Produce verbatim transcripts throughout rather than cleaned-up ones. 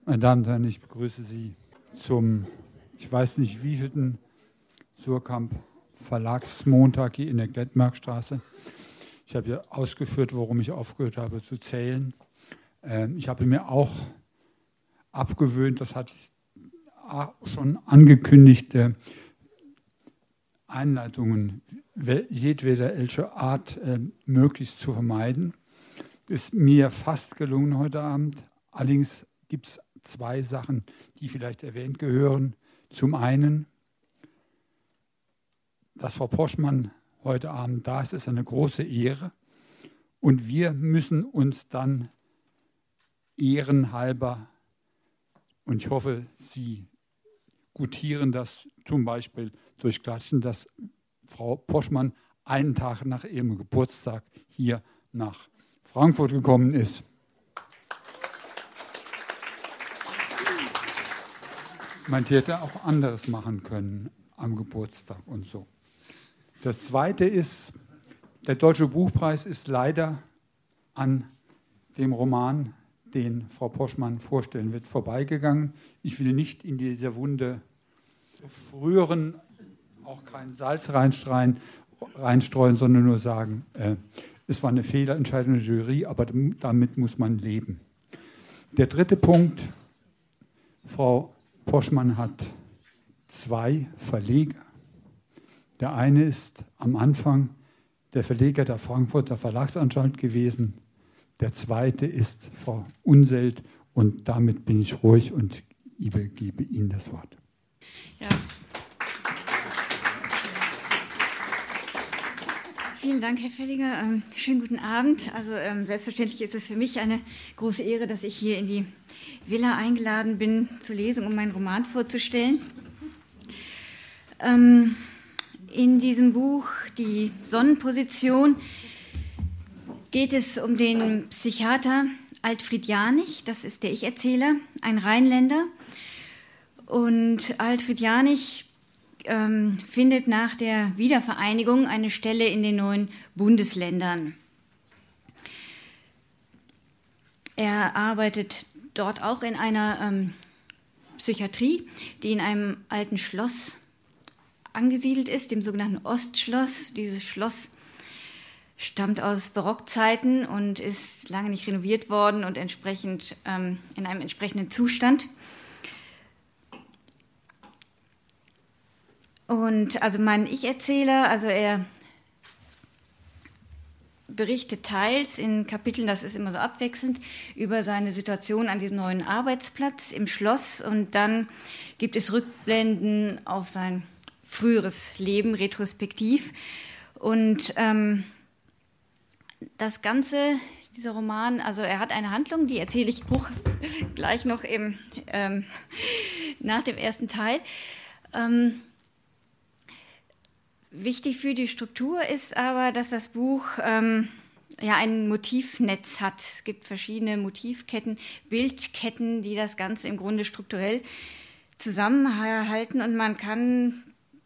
Meine Damen und Herren, ich begrüße Sie zum, ich weiß nicht wievielten Suhrkamp Verlagsmontag hier in der Glettmarkstraße. Ich habe ja ausgeführt, worum ich aufgehört habe zu zählen. Ähm, ich habe mir auch abgewöhnt, das hat schon angekündigt, äh, Einleitungen jedweder welcher Art äh, möglichst zu vermeiden. Ist mir fast gelungen heute Abend. Allerdings gibt es zwei Sachen, die vielleicht erwähnt gehören. Zum einen, dass Frau Poschmann heute Abend da ist, ist eine große Ehre. Und wir müssen uns dann ehrenhalber, und ich hoffe, Sie gutieren das zum Beispiel durch Klatschen, dass Frau Poschmann einen Tag nach ihrem Geburtstag hier nach Frankfurt gekommen ist. Man hätte auch anderes machen können am Geburtstag und so. Das Zweite ist, der Deutsche Buchpreis ist leider an dem Roman, den Frau Poschmann vorstellen wird, vorbeigegangen. Ich will nicht in diese Wunde früheren, auch kein Salz reinstreuen, reinstreuen sondern nur sagen, äh, es war eine Fehlentscheidung der Jury, aber damit muss man leben. Der dritte Punkt, Frau Poschmann hat zwei Verleger. Der eine ist am Anfang der Verleger der Frankfurter Verlagsanstalt gewesen. Der zweite ist Frau Unselt und damit bin ich ruhig und übergebe Ihnen das Wort. Ja. Vielen Dank, Herr Fellinger. Ähm, schönen guten Abend. Also ähm, selbstverständlich ist es für mich eine große Ehre, dass ich hier in die Villa eingeladen bin zur Lesung, um meinen Roman vorzustellen. Ähm, in diesem Buch, die Sonnenposition, geht es um den Psychiater Altfried Janich. Das ist der Ich-Erzähler, ein Rheinländer. Und Altfried Janich ähm, findet nach der Wiedervereinigung eine Stelle in den neuen Bundesländern. Er arbeitet dort auch in einer ähm, Psychiatrie, die in einem alten Schloss angesiedelt ist, dem sogenannten Ostschloss. Dieses Schloss stammt aus Barockzeiten und ist lange nicht renoviert worden und entsprechend ähm, in einem entsprechenden Zustand. Und also mein Ich-Erzähler, also er berichtet teils in Kapiteln, das ist immer so abwechselnd, über seine Situation an diesem neuen Arbeitsplatz im Schloss und dann gibt es Rückblenden auf sein früheres Leben, retrospektiv. Und ähm, das Ganze, dieser Roman, also er hat eine Handlung, die erzähle ich hoch, gleich noch im, ähm, nach dem ersten Teil. Ähm, Wichtig für die Struktur ist aber, dass das Buch ähm, ja ein Motivnetz hat. Es gibt verschiedene Motivketten, Bildketten, die das Ganze im Grunde strukturell zusammenhalten und man kann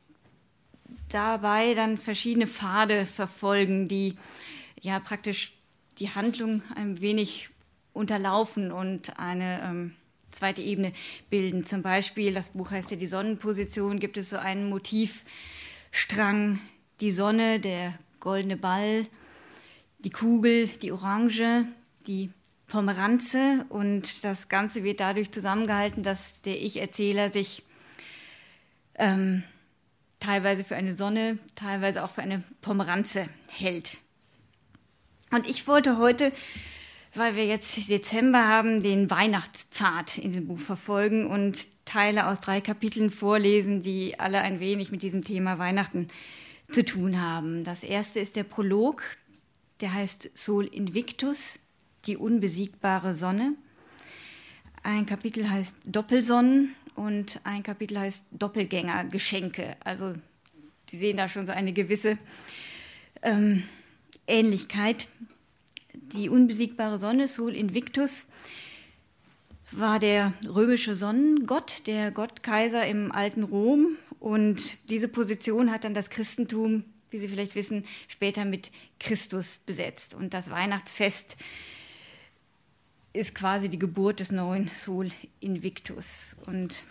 dabei dann verschiedene Pfade verfolgen, die ja praktisch die Handlung ein wenig unterlaufen und eine ähm, zweite Ebene bilden. Zum Beispiel, das Buch heißt ja die Sonnenposition, gibt es so einen Motiv Strang, die Sonne, der goldene Ball, die Kugel, die Orange, die Pomeranze und das Ganze wird dadurch zusammengehalten, dass der Ich-Erzähler sich ähm, teilweise für eine Sonne, teilweise auch für eine Pomeranze hält. Und ich wollte heute, weil wir jetzt Dezember haben, den Weihnachtspfad in dem Buch verfolgen und Teile aus drei Kapiteln vorlesen, die alle ein wenig mit diesem Thema Weihnachten zu tun haben. Das erste ist der Prolog, der heißt Sol Invictus, die unbesiegbare Sonne. Ein Kapitel heißt Doppelsonnen und ein Kapitel heißt Doppelgängergeschenke. Also Sie sehen da schon so eine gewisse ähm, Ähnlichkeit. Die unbesiegbare Sonne, Sol Invictus, war der römische Sonnengott, der Gottkaiser im alten Rom. Und diese Position hat dann das Christentum, wie Sie vielleicht wissen, später mit Christus besetzt. Und das Weihnachtsfest ist quasi die Geburt des neuen Sol Invictus. Und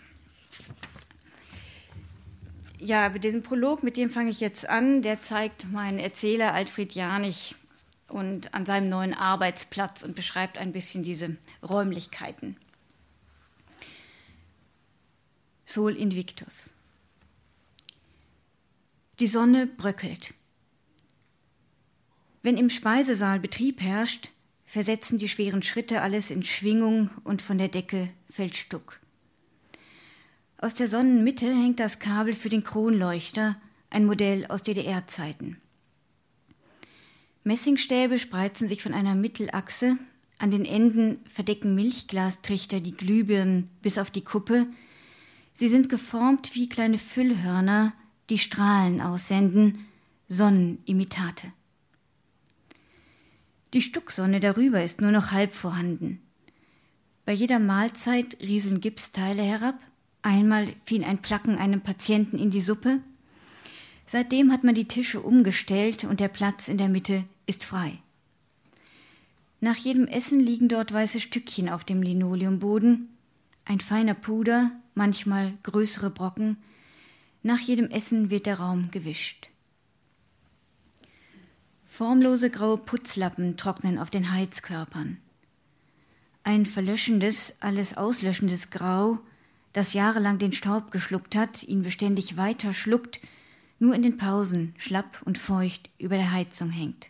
ja, mit diesem Prolog, mit dem fange ich jetzt an, der zeigt meinen Erzähler Alfred Janich und an seinem neuen Arbeitsplatz und beschreibt ein bisschen diese Räumlichkeiten. Sol Invictus. Die Sonne bröckelt. Wenn im Speisesaal Betrieb herrscht, versetzen die schweren Schritte alles in Schwingung und von der Decke fällt Stuck. Aus der Sonnenmitte hängt das Kabel für den Kronleuchter, ein Modell aus D D R-Zeiten. Messingstäbe spreizen sich von einer Mittelachse, an den Enden verdecken Milchglastrichter die Glühbirnen bis auf die Kuppe. Sie sind geformt wie kleine Füllhörner, die Strahlen aussenden, Sonnenimitate. Die Stucksonne darüber ist nur noch halb vorhanden. Bei jeder Mahlzeit rieseln Gipsteile herab. Einmal fiel ein Placken einem Patienten in die Suppe. Seitdem hat man die Tische umgestellt und der Platz in der Mitte ist frei. Nach jedem Essen liegen dort weiße Stückchen auf dem Linoleumboden, ein feiner Puder, manchmal größere Brocken. Nach jedem Essen wird der Raum gewischt. Formlose graue Putzlappen trocknen auf den Heizkörpern. Ein verlöschendes, alles auslöschendes Grau, das jahrelang den Staub geschluckt hat, ihn beständig weiter schluckt, nur in den Pausen schlapp und feucht über der Heizung hängt.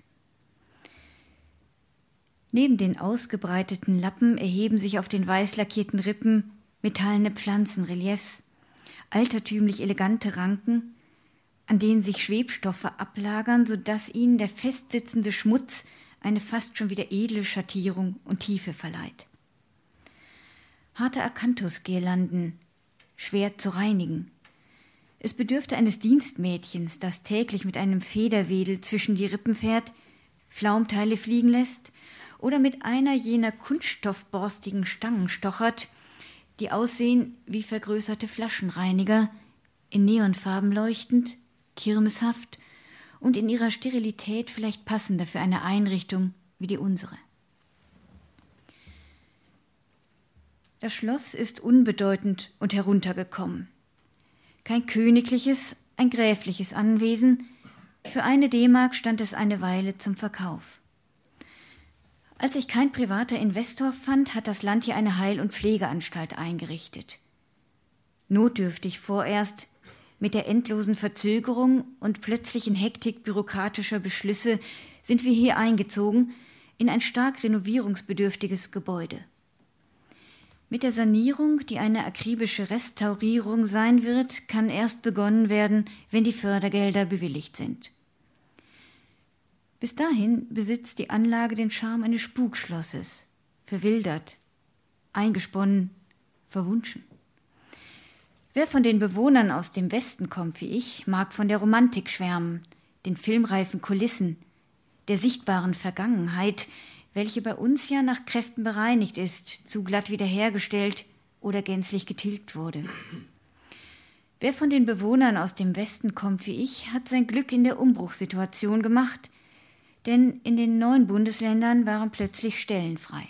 Neben den ausgebreiteten Lappen erheben sich auf den weiß lackierten Rippen metallene Pflanzenreliefs, altertümlich elegante Ranken, an denen sich Schwebstoffe ablagern, sodass ihnen der festsitzende Schmutz eine fast schon wieder edle Schattierung und Tiefe verleiht. Harte Akanthusgirlanden, schwer zu reinigen. Es bedürfte eines Dienstmädchens, das täglich mit einem Federwedel zwischen die Rippen fährt, Flaumteile fliegen lässt oder mit einer jener kunststoffborstigen Stangen stochert, die aussehen wie vergrößerte Flaschenreiniger, in Neonfarben leuchtend, kirmeshaft und in ihrer Sterilität vielleicht passender für eine Einrichtung wie die unsere. Das Schloss ist unbedeutend und heruntergekommen. Kein königliches, ein gräfliches Anwesen. Für eine D-Mark stand es eine Weile zum Verkauf. Als sich kein privater Investor fand, hat das Land hier eine Heil- und Pflegeanstalt eingerichtet. Notdürftig vorerst, mit der endlosen Verzögerung und plötzlichen Hektik bürokratischer Beschlüsse sind wir hier eingezogen in ein stark renovierungsbedürftiges Gebäude. Mit der Sanierung, die eine akribische Restaurierung sein wird, kann erst begonnen werden, wenn die Fördergelder bewilligt sind. Bis dahin besitzt die Anlage den Charme eines Spukschlosses, verwildert, eingesponnen, verwunschen. Wer von den Bewohnern aus dem Westen kommt wie ich, mag von der Romantik schwärmen, den filmreifen Kulissen, der sichtbaren Vergangenheit, welche bei uns ja nach Kräften bereinigt ist, zu glatt wiederhergestellt oder gänzlich getilgt wurde. Wer von den Bewohnern aus dem Westen kommt wie ich, hat sein Glück in der Umbruchssituation gemacht, denn in den neuen Bundesländern waren plötzlich Stellen frei.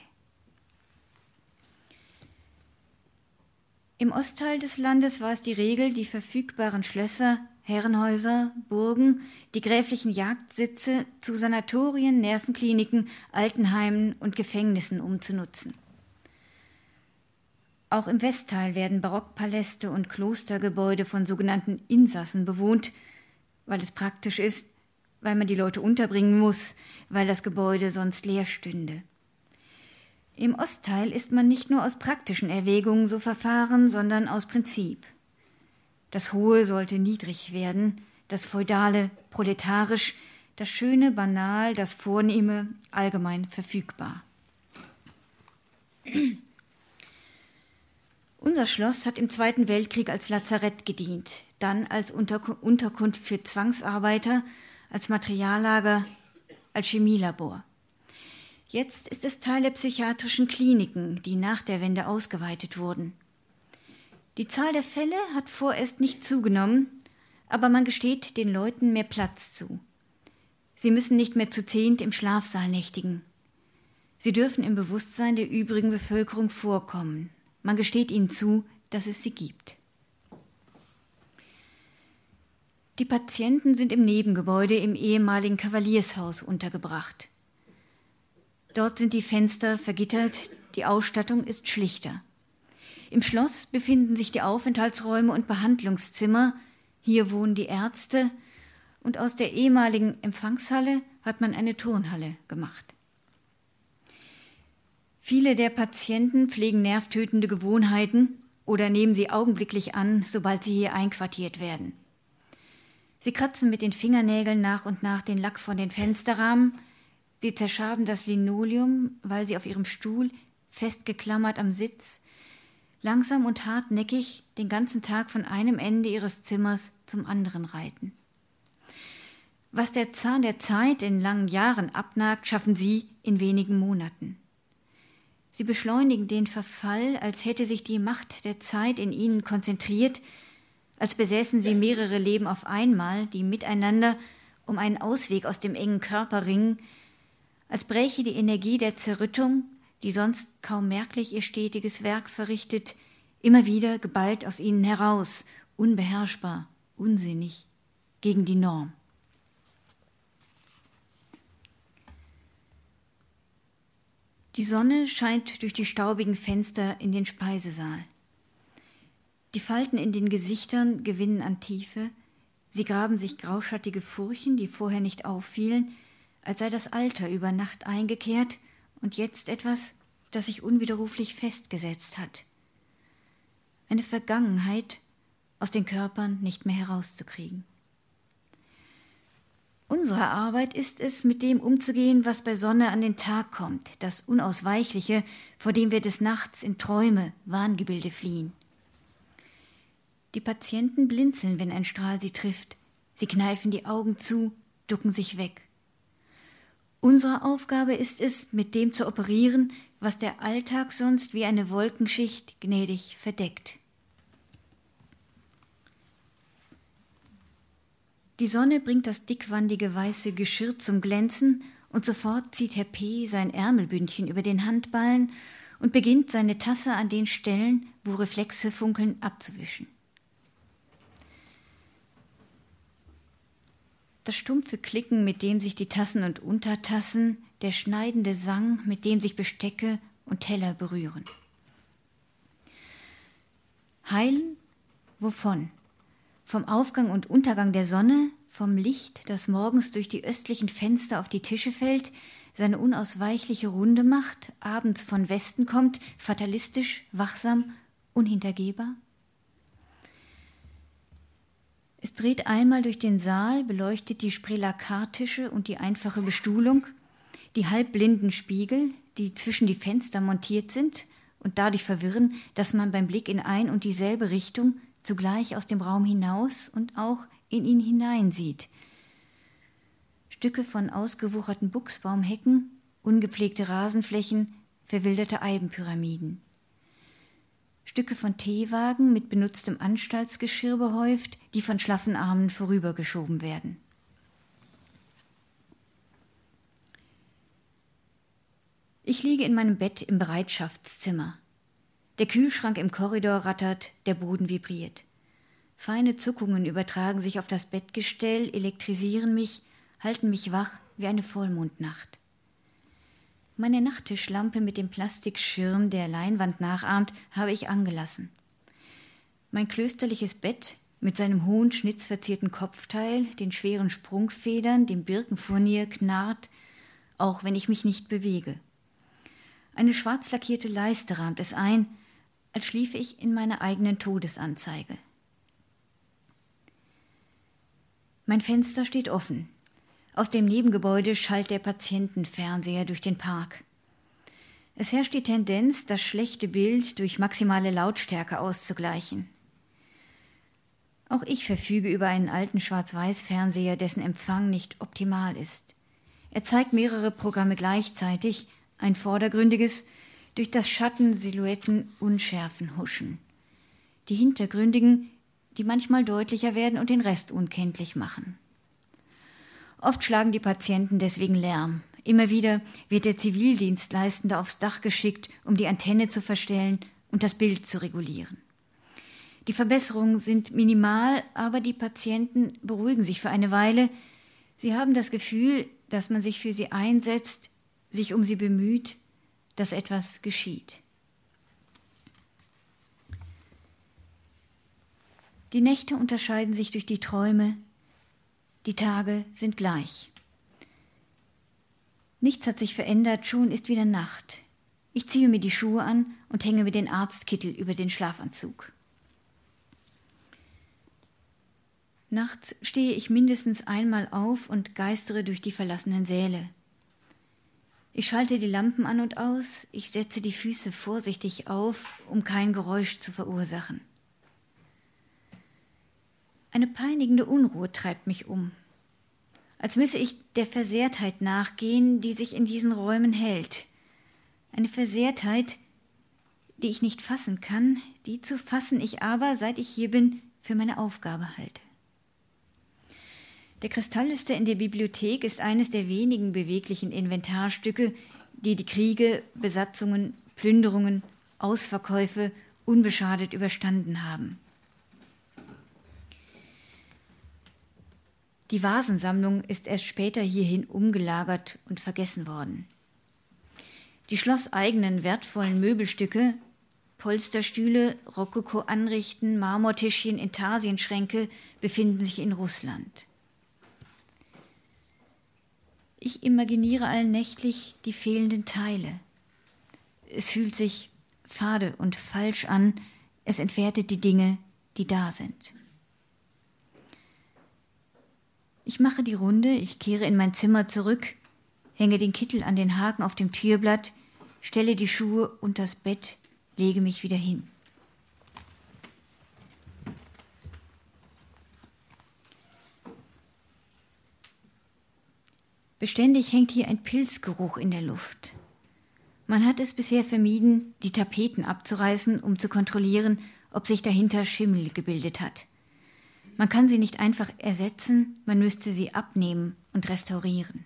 Im Ostteil des Landes war es die Regel, die verfügbaren Schlösser, Herrenhäuser, Burgen, die gräflichen Jagdsitze zu Sanatorien, Nervenkliniken, Altenheimen und Gefängnissen umzunutzen. Auch im Westteil werden Barockpaläste und Klostergebäude von sogenannten Insassen bewohnt, weil es praktisch ist, weil man die Leute unterbringen muss, weil das Gebäude sonst leer stünde. Im Ostteil ist man nicht nur aus praktischen Erwägungen so verfahren, sondern aus Prinzip. Das Hohe sollte niedrig werden, das Feudale proletarisch, das Schöne banal, das Vornehme allgemein verfügbar. Unser Schloss hat im Zweiten Weltkrieg als Lazarett gedient, dann als Unterkunft für Zwangsarbeiter, als Materiallager, als Chemielabor. Jetzt ist es Teil der psychiatrischen Kliniken, die nach der Wende ausgeweitet wurden. Die Zahl der Fälle hat vorerst nicht zugenommen, aber man gesteht den Leuten mehr Platz zu. Sie müssen nicht mehr zu zehnt im Schlafsaal nächtigen. Sie dürfen im Bewusstsein der übrigen Bevölkerung vorkommen. Man gesteht ihnen zu, dass es sie gibt. Die Patienten sind im Nebengebäude im ehemaligen Kavaliershaus untergebracht. Dort sind die Fenster vergittert, die Ausstattung ist schlichter. Im Schloss befinden sich die Aufenthaltsräume und Behandlungszimmer. Hier wohnen die Ärzte und aus der ehemaligen Empfangshalle hat man eine Turnhalle gemacht. Viele der Patienten pflegen nervtötende Gewohnheiten oder nehmen sie augenblicklich an, sobald sie hier einquartiert werden. Sie kratzen mit den Fingernägeln nach und nach den Lack von den Fensterrahmen. Sie zerschaben das Linoleum, weil sie auf ihrem Stuhl, festgeklammert am Sitz, langsam und hartnäckig den ganzen Tag von einem Ende ihres Zimmers zum anderen reiten. Was der Zahn der Zeit in langen Jahren abnagt, schaffen sie in wenigen Monaten. Sie beschleunigen den Verfall, als hätte sich die Macht der Zeit in ihnen konzentriert, als besäßen sie mehrere Leben auf einmal, die miteinander um einen Ausweg aus dem engen Körper ringen, als bräche die Energie der Zerrüttung, die sonst kaum merklich ihr stetiges Werk verrichtet, immer wieder geballt aus ihnen heraus, unbeherrschbar, unsinnig, gegen die Norm. Die Sonne scheint durch die staubigen Fenster in den Speisesaal. Die Falten in den Gesichtern gewinnen an Tiefe, sie graben sich grauschattige Furchen, die vorher nicht auffielen, als sei das Alter über Nacht eingekehrt und jetzt etwas, das sich unwiderruflich festgesetzt hat. Eine Vergangenheit, aus den Körpern nicht mehr herauszukriegen. Unsere Arbeit ist es, mit dem umzugehen, was bei Sonne an den Tag kommt, das Unausweichliche, vor dem wir des Nachts in Träume, Wahngebilde fliehen. Die Patienten blinzeln, wenn ein Strahl sie trifft. Sie kneifen die Augen zu, ducken sich weg. Unsere Aufgabe ist es, mit dem zu operieren, was der Alltag sonst wie eine Wolkenschicht gnädig verdeckt. Die Sonne bringt das dickwandige weiße Geschirr zum Glänzen und sofort zieht Herr P. sein Ärmelbündchen über den Handballen und beginnt, seine Tasse an den Stellen, wo Reflexe funkeln, abzuwischen. Das stumpfe Klicken, mit dem sich die Tassen und Untertassen, der schneidende Sang, mit dem sich Bestecke und Teller berühren. Heilen? Wovon? Vom Aufgang und Untergang der Sonne, vom Licht, das morgens durch die östlichen Fenster auf die Tische fällt, seine unausweichliche Runde macht, abends von Westen kommt, fatalistisch, wachsam, unhintergehbar? Es dreht einmal durch den Saal, beleuchtet die Sprelakartische und die einfache Bestuhlung, die halbblinden Spiegel, die zwischen die Fenster montiert sind und dadurch verwirren, dass man beim Blick in ein und dieselbe Richtung zugleich aus dem Raum hinaus und auch in ihn hineinsieht. Stücke von ausgewucherten Buchsbaumhecken, ungepflegte Rasenflächen, verwilderte Eibenpyramiden. Stücke von Teewagen mit benutztem Anstaltsgeschirr behäuft, die von schlaffen Armen vorübergeschoben werden. Ich liege in meinem Bett im Bereitschaftszimmer. Der Kühlschrank im Korridor rattert, der Boden vibriert. Feine Zuckungen übertragen sich auf das Bettgestell, elektrisieren mich, halten mich wach wie eine Vollmondnacht. Meine Nachttischlampe mit dem Plastikschirm, der Leinwand nachahmt, habe ich angelassen. Mein klösterliches Bett mit seinem hohen, schnitzverzierten Kopfteil, den schweren Sprungfedern, dem Birkenfurnier knarrt, auch wenn ich mich nicht bewege. Eine schwarz lackierte Leiste rahmt es ein, als schliefe ich in meiner eigenen Todesanzeige. Mein Fenster steht offen. Aus dem Nebengebäude schallt der Patientenfernseher durch den Park. Es herrscht die Tendenz, das schlechte Bild durch maximale Lautstärke auszugleichen. Auch ich verfüge über einen alten Schwarz-Weiß-Fernseher, dessen Empfang nicht optimal ist. Er zeigt mehrere Programme gleichzeitig, ein vordergründiges, durch das Schatten, Silhouetten, Unschärfen huschen. Die hintergründigen, die manchmal deutlicher werden und den Rest unkenntlich machen. Oft schlagen die Patienten deswegen Lärm. Immer wieder wird der Zivildienstleistende aufs Dach geschickt, um die Antenne zu verstellen und das Bild zu regulieren. Die Verbesserungen sind minimal, aber die Patienten beruhigen sich für eine Weile. Sie haben das Gefühl, dass man sich für sie einsetzt, sich um sie bemüht, dass etwas geschieht. Die Nächte unterscheiden sich durch die Träume, die Tage sind gleich. Nichts hat sich verändert, schon ist wieder Nacht. Ich ziehe mir die Schuhe an und hänge mir den Arztkittel über den Schlafanzug. Nachts stehe ich mindestens einmal auf und geistere durch die verlassenen Säle. Ich schalte die Lampen an und aus, ich setze die Füße vorsichtig auf, um kein Geräusch zu verursachen. Eine peinigende Unruhe treibt mich um, als müsse ich der Versehrtheit nachgehen, die sich in diesen Räumen hält. Eine Versehrtheit, die ich nicht fassen kann, die zu fassen ich aber, seit ich hier bin, für meine Aufgabe halte. Der Kristalllüster in der Bibliothek ist eines der wenigen beweglichen Inventarstücke, die die Kriege, Besatzungen, Plünderungen, Ausverkäufe unbeschadet überstanden haben. Die Vasensammlung ist erst später hierhin umgelagert und vergessen worden. Die schlosseigenen wertvollen Möbelstücke, Polsterstühle, Rokoko-Anrichten, Marmortischchen, Intarsienschränke befinden sich in Russland. Ich imaginiere allnächtlich die fehlenden Teile. Es fühlt sich fade und falsch an, es entwertet die Dinge, die da sind. Ich mache die Runde, ich kehre in mein Zimmer zurück, hänge den Kittel an den Haken auf dem Türblatt, stelle die Schuhe unters Bett, lege mich wieder hin. Beständig hängt hier ein Pilzgeruch in der Luft. Man hat es bisher vermieden, die Tapeten abzureißen, um zu kontrollieren, ob sich dahinter Schimmel gebildet hat. Man kann sie nicht einfach ersetzen, man müsste sie abnehmen und restaurieren.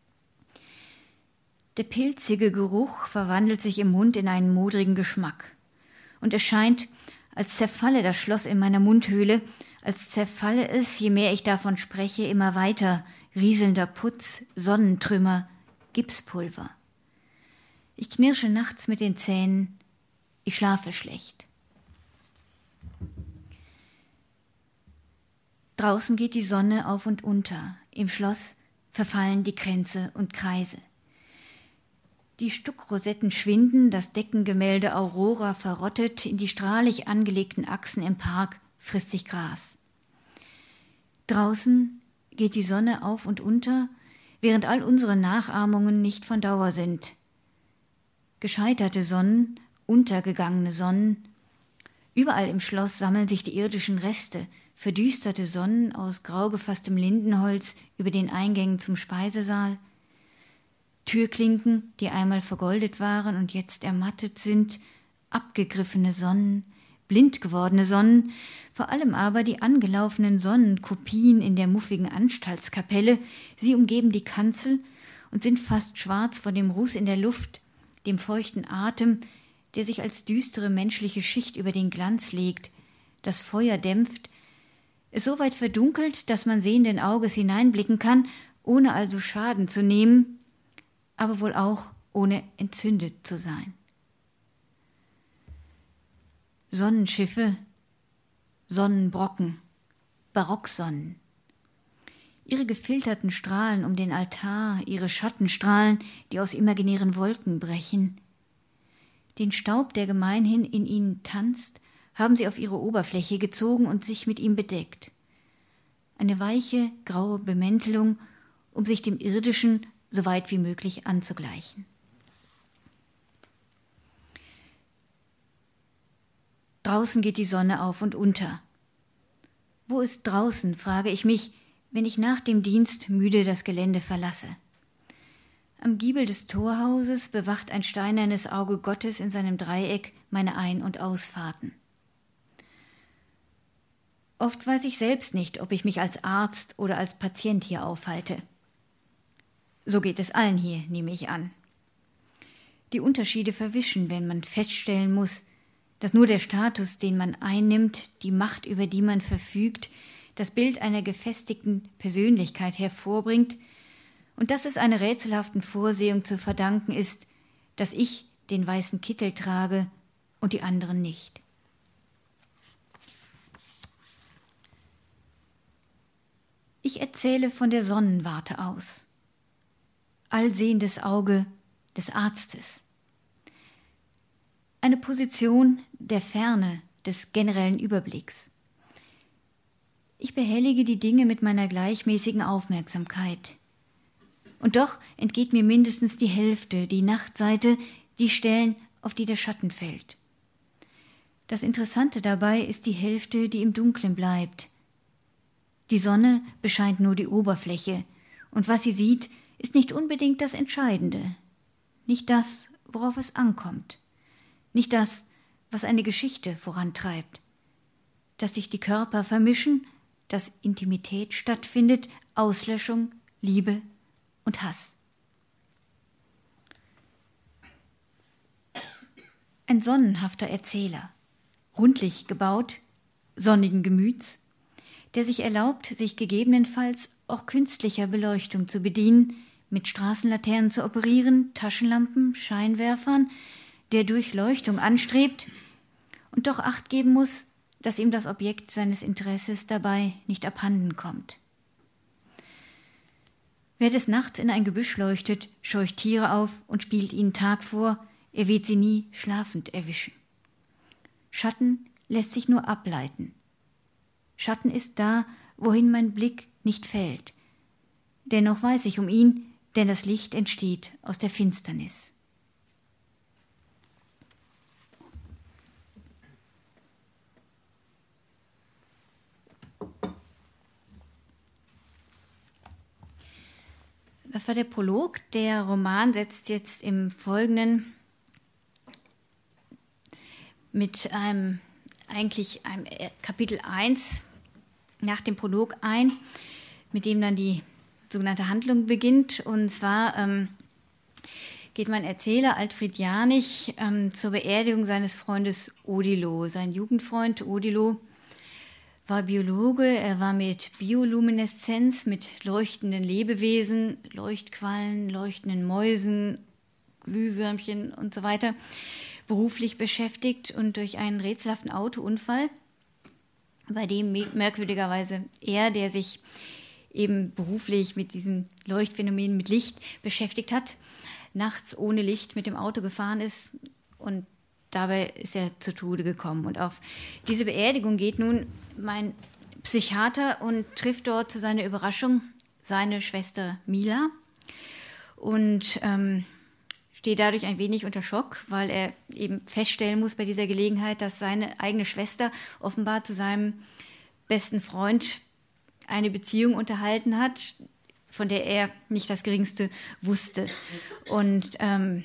Der pilzige Geruch verwandelt sich im Mund in einen modrigen Geschmack. Und es scheint, als zerfalle das Schloss in meiner Mundhöhle, als zerfalle es, je mehr ich davon spreche, immer weiter, rieselnder Putz, Sonnentrümmer, Gipspulver. Ich knirsche nachts mit den Zähnen, ich schlafe schlecht. Draußen geht die Sonne auf und unter, im Schloss verfallen die Kränze und Kreise. Die Stuckrosetten schwinden, das Deckengemälde Aurora verrottet, in die strahlig angelegten Achsen im Park frisst sich Gras. Draußen geht die Sonne auf und unter, während all unsere Nachahmungen nicht von Dauer sind. Gescheiterte Sonnen, untergegangene Sonnen. Überall im Schloss sammeln sich die irdischen Reste, verdüsterte Sonnen aus grau gefasstem Lindenholz über den Eingängen zum Speisesaal, Türklinken, die einmal vergoldet waren und jetzt ermattet sind, abgegriffene Sonnen, blind gewordene Sonnen, vor allem aber die angelaufenen Sonnenkopien in der muffigen Anstaltskapelle, sie umgeben die Kanzel und sind fast schwarz vor dem Ruß in der Luft, dem feuchten Atem, der sich als düstere menschliche Schicht über den Glanz legt, das Feuer dämpft, es so weit verdunkelt, dass man sehenden Auges hineinblicken kann, ohne also Schaden zu nehmen, aber wohl auch ohne entzündet zu sein. Sonnenschiffe, Sonnenbrocken, Barocksonnen. Ihre gefilterten Strahlen um den Altar, ihre Schattenstrahlen, die aus imaginären Wolken brechen. Den Staub, der gemeinhin in ihnen tanzt, haben sie auf ihre Oberfläche gezogen und sich mit ihm bedeckt. Eine weiche, graue Bemäntelung, um sich dem Irdischen so weit wie möglich anzugleichen. Draußen geht die Sonne auf und unter. Wo ist draußen, frage ich mich, wenn ich nach dem Dienst müde das Gelände verlasse. Am Giebel des Torhauses bewacht ein steinernes Auge Gottes in seinem Dreieck meine Ein- und Ausfahrten. Oft weiß ich selbst nicht, ob ich mich als Arzt oder als Patient hier aufhalte. So geht es allen hier, nehme ich an. Die Unterschiede verwischen, wenn man feststellen muss, dass nur der Status, den man einnimmt, die Macht, über die man verfügt, das Bild einer gefestigten Persönlichkeit hervorbringt und dass es einer rätselhaften Vorsehung zu verdanken ist, dass ich den weißen Kittel trage und die anderen nicht. Ich erzähle von der Sonnenwarte aus. Allsehendes Auge des Arztes. Eine Position der Ferne, des generellen Überblicks. Ich behellige die Dinge mit meiner gleichmäßigen Aufmerksamkeit. Und doch entgeht mir mindestens die Hälfte, die Nachtseite, die Stellen, auf die der Schatten fällt. Das Interessante dabei ist die Hälfte, die im Dunklen bleibt. Die Sonne bescheint nur die Oberfläche, und was sie sieht, ist nicht unbedingt das Entscheidende, nicht das, worauf es ankommt, nicht das, was eine Geschichte vorantreibt, dass sich die Körper vermischen, dass Intimität stattfindet, Auslöschung, Liebe und Hass. Ein sonnenhafter Erzähler, rundlich gebaut, sonnigen Gemüts, der sich erlaubt, sich gegebenenfalls auch künstlicher Beleuchtung zu bedienen, mit Straßenlaternen zu operieren, Taschenlampen, Scheinwerfern, der Durchleuchtung anstrebt und doch Acht geben muss, dass ihm das Objekt seines Interesses dabei nicht abhanden kommt. Wer des Nachts in ein Gebüsch leuchtet, scheucht Tiere auf und spielt ihnen Tag vor, er wird sie nie schlafend erwischen. Schatten lässt sich nur ableiten. Schatten ist da, wohin mein Blick nicht fällt. Dennoch weiß ich um ihn, denn das Licht entsteht aus der Finsternis. Das war der Prolog. Der Roman setzt jetzt im Folgenden mit einem, eigentlich einem Kapitel eins nach dem Prolog ein, mit dem dann die sogenannte Handlung beginnt. Und zwar ähm, geht mein Erzähler Altfried Janich ähm, zur Beerdigung seines Freundes Odilo. Sein Jugendfreund Odilo war Biologe, er war mit Biolumineszenz, mit leuchtenden Lebewesen, Leuchtquallen, leuchtenden Mäusen, Glühwürmchen und so weiter beruflich beschäftigt und durch einen rätselhaften Autounfall, bei dem merkwürdigerweise er, der sich eben beruflich mit diesem Leuchtphänomen mit Licht beschäftigt hat, nachts ohne Licht mit dem Auto gefahren ist und dabei ist er zu Tode gekommen. Und auf diese Beerdigung geht nun mein Psychiater und trifft dort zu seiner Überraschung seine Schwester Mila und ähm, steht dadurch ein wenig unter Schock, weil er eben feststellen muss bei dieser Gelegenheit, dass seine eigene Schwester offenbar zu seinem besten Freund eine Beziehung unterhalten hat, von der er nicht das Geringste wusste. Und ähm,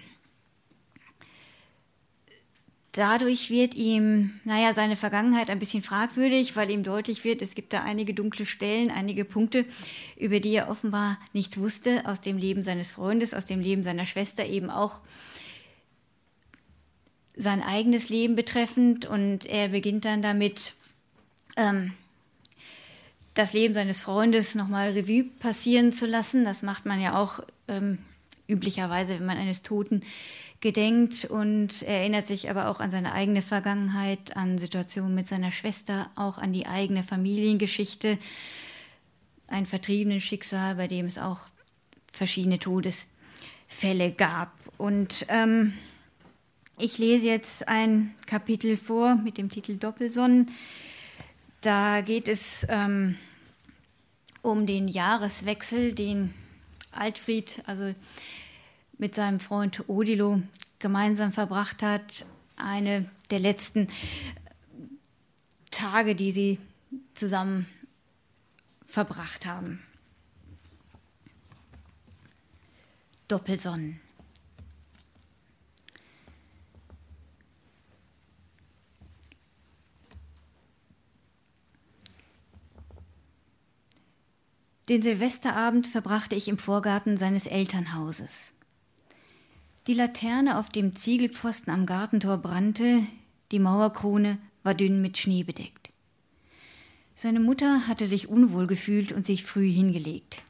dadurch wird ihm, naja, seine Vergangenheit ein bisschen fragwürdig, weil ihm deutlich wird, es gibt da einige dunkle Stellen, einige Punkte, über die er offenbar nichts wusste, aus dem Leben seines Freundes, aus dem Leben seiner Schwester, eben auch sein eigenes Leben betreffend. Und er beginnt dann damit, ähm, das Leben seines Freundes nochmal Revue passieren zu lassen. Das macht man ja auch ähm, üblicherweise, wenn man eines Toten gedenkt, und er erinnert sich aber auch an seine eigene Vergangenheit, an Situationen mit seiner Schwester, auch an die eigene Familiengeschichte, ein vertriebenen Schicksal, bei dem es auch verschiedene Todesfälle gab. Und ähm, ich lese jetzt ein Kapitel vor mit dem Titel Doppelsonnen. Da geht es ähm, um den Jahreswechsel, den Altfried, also mit seinem Freund Odilo gemeinsam verbracht hat. Eine der letzten Tage, die sie zusammen verbracht haben. Doppelsonnen. Den Silvesterabend verbrachte ich im Vorgarten seines Elternhauses. Die Laterne auf dem Ziegelpfosten am Gartentor brannte, die Mauerkrone war dünn mit Schnee bedeckt. Seine Mutter hatte sich unwohl gefühlt und sich früh hingelegt.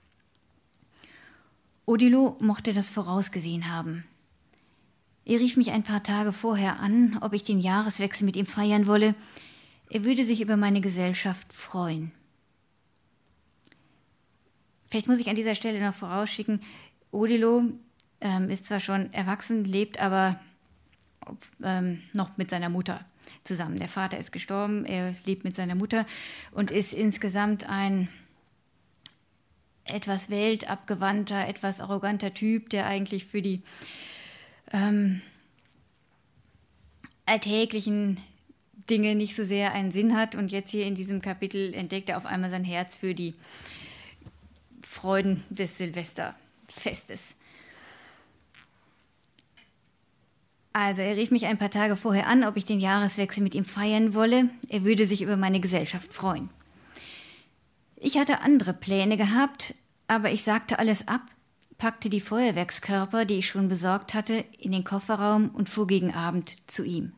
Odilo mochte das vorausgesehen haben. Er rief mich ein paar Tage vorher an, ob ich den Jahreswechsel mit ihm feiern wolle. Er würde sich über meine Gesellschaft freuen. Vielleicht muss ich an dieser Stelle noch vorausschicken, Odilo ähm, ist zwar schon erwachsen, lebt aber ähm, noch mit seiner Mutter zusammen. Der Vater ist gestorben, er lebt mit seiner Mutter und ist insgesamt ein etwas weltabgewandter, etwas arroganter Typ, der eigentlich für die ähm, alltäglichen Dinge nicht so sehr einen Sinn hat. Und jetzt hier in diesem Kapitel entdeckt er auf einmal sein Herz für die Freuden des Silvesterfestes. Also er rief mich ein paar Tage vorher an, ob ich den Jahreswechsel mit ihm feiern wolle. Er würde sich über meine Gesellschaft freuen. Ich hatte andere Pläne gehabt, aber ich sagte alles ab, packte die Feuerwerkskörper, die ich schon besorgt hatte, in den Kofferraum und fuhr gegen Abend zu ihm.